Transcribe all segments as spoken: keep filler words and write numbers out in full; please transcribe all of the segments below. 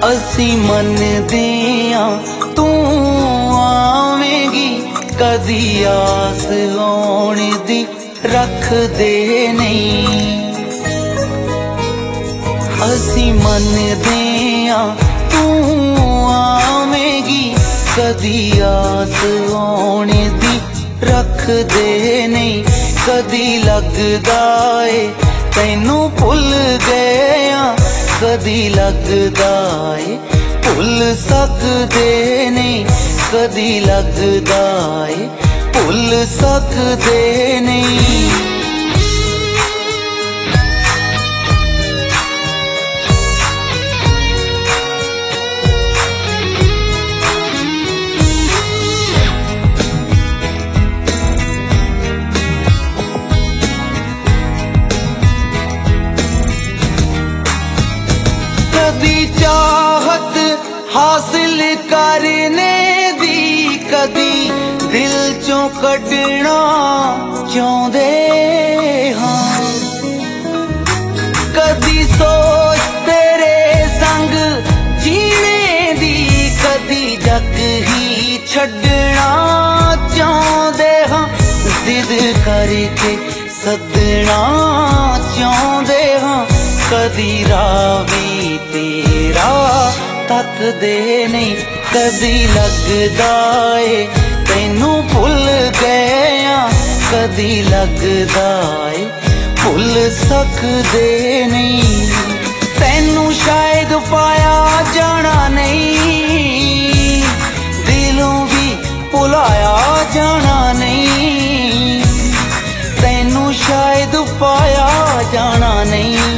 असी मनदे आ तू आवेगी, कदी आस आने दी रख दे नहीं। असी मनदे आ तू आवेगी, कदी आस आने दी रख दे नहीं। कदी लगदा ए तैनू भुल गया, कदी लगदा ए भुल सकदे नहीं। कदी लगदा ए भुल सकदे नहीं। कदी चाहत हासिल करने दी, कदी दिल चों कढ़ना चाहते हाँ। कदी सोच तेरे संग जीने दी, कदी जग ही छड़ना चाहते हाँ। जिद करके सदना चाहते हाँ। कदी रावी तेरा तक दे नहीं। कदी लगदा ए तैनू भुल गया, कदी लगदा ए भुल सकदे नहीं। तैनू शायद पाया जाना नहीं, दिलों भी भुलाया जाना नहीं। तैनू शायद पाया जाना नहीं,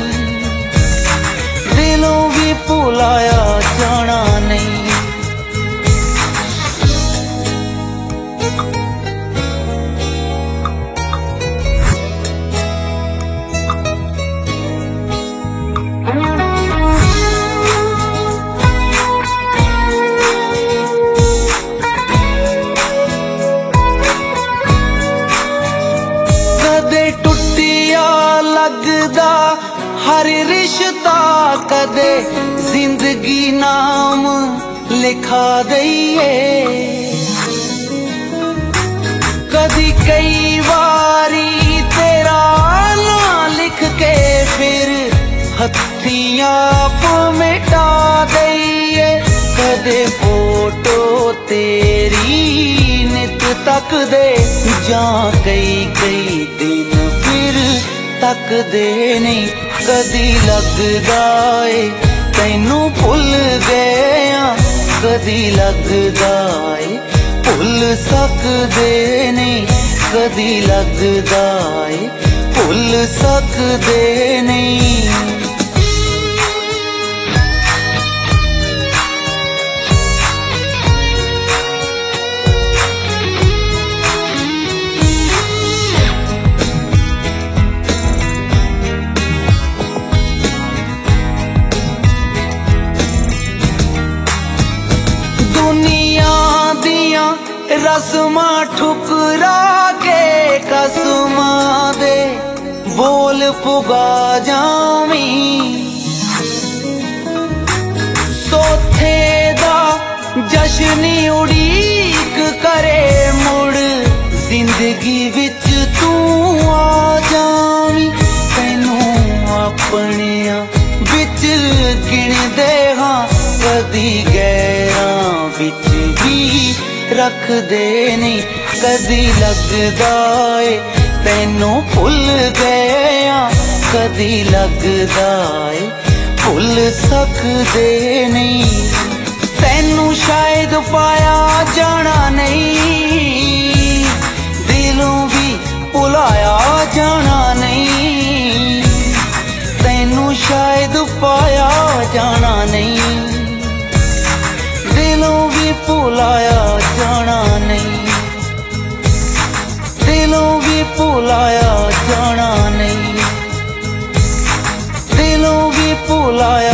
दिलों भी भुलाया जाना नहीं। कदे टुटिया लगदा हर रिश्ता, कदे जिंदगी नाम लिखा दईए। कदी कई बारी तेरा ना लिख के फिर हथियां आप मिटा दईए। कदे फोटो तेरी नित तक दे, जा कई कई दिन फिर तक दे नहीं। कदी लगदा ए तैनू भुल गया, कदी लगदा ए भुल सकदे नहीं। कदी लगदा ए भुल सकदे नहीं। दुनिया दियां रस्मां ठुकरा के, कसमां दे बोल पुगा जावी। सोथे दा जश्नी उड़ीक करे मुड़, जिंदगी विच तू आ जावी। तैनू अपनियां विच गिणदे हाँ, कदी गैरां विच भी रख दे नहीं। कदी लगदा ए तैनू भुल गया, कदी लगदा ए भुल सकदे नहीं। तैनू शायद पाया जाना नहीं, दिलों भी भुलाया जाना नहीं। तैनू शायद पाया जाना नहीं, दिलों भी भुलाया जाना नहीं। दिलों भी भुलाया जाना नहीं, दिलों भी भुलाया